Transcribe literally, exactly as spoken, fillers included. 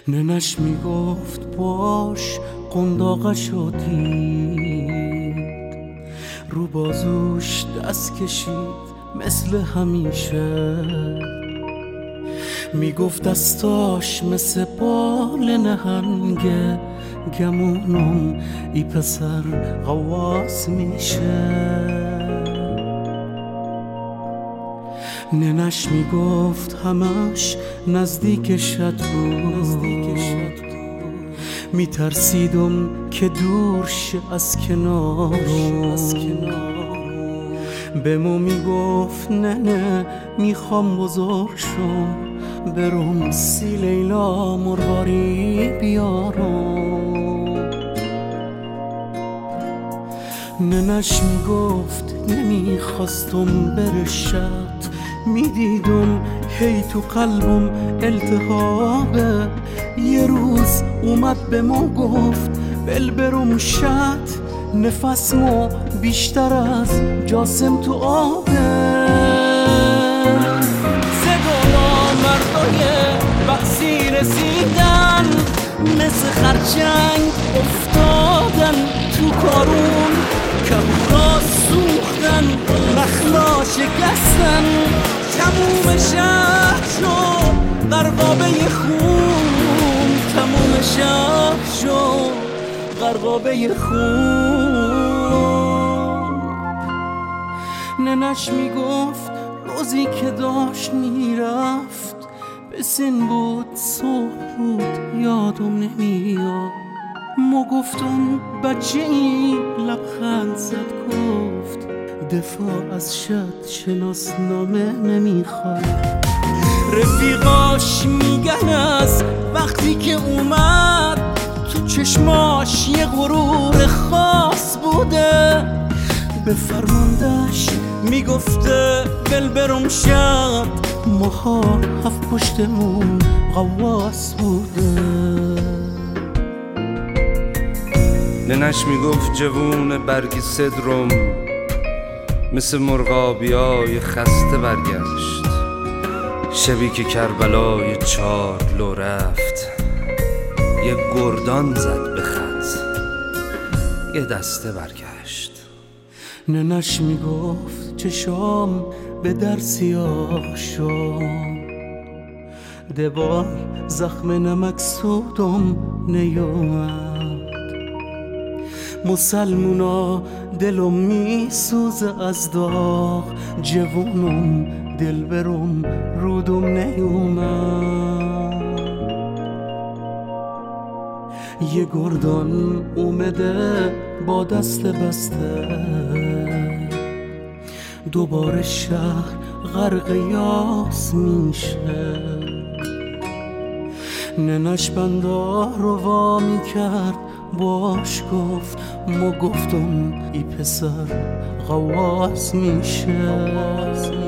ننش میگفت باش قنداقشو دید، رو بازوش دست کشید مثل همیشه، میگفت دستاش مثل بال نهنگه، گمونم ای پسر غواص میشه. ننش میگفت همش نزدیکشت بود، میترسیدم که دور شه از کنارم. به مو میگفت نه نه میخوام بزرگ شم، برم سی لیلا مرغاری بیارم. ننش میگفت نمیخواستم برشت، میدیدم هی تو قلبم التهابه. یه روز اومد به ما گفت بل برم شت، نفسمو بیشتر از جاسم تو آبه. صدانا مردای بحثی رسیدن، مثل خرچنگ افتادن تو کارون، کبورا سوختن مخلا شکستن، تموم شهر شد غرقابه خون، تموم شهر شد غرقابه خون. ننش میگفت روزی که داشت میرفت، به سن بود صبح بود یادم نمیاد، ما گفتم بچه این لبخند زد گفت دفاع از شد شناسنامه نمیخواد. رفیقاش میگن از وقتی که اومد تو چشماش یه غرور خاص بوده، به فرماندهش میگفته بل برم شد، ماها هفت پشتمون غواص بوده. ننش میگفت جوون برگی صدرم مثل مرغابیای خسته برگشت، شبی که کربلای چار لو رفت، یه گردان زد به خط یه دسته برگشت. ننش میگفت چشام به در سیاه شد، دبای زخم نمکسودم نیومد، مسلمونا دلم میسوزه از داغ، جوونم دل برم رودم نیومد. یه گردان اومده با دست بسته، دوباره شهر غرق یاس میشه. ننش بندا رو وا میکرد باش گفت، ما گفتم ای پسر غواص میشه.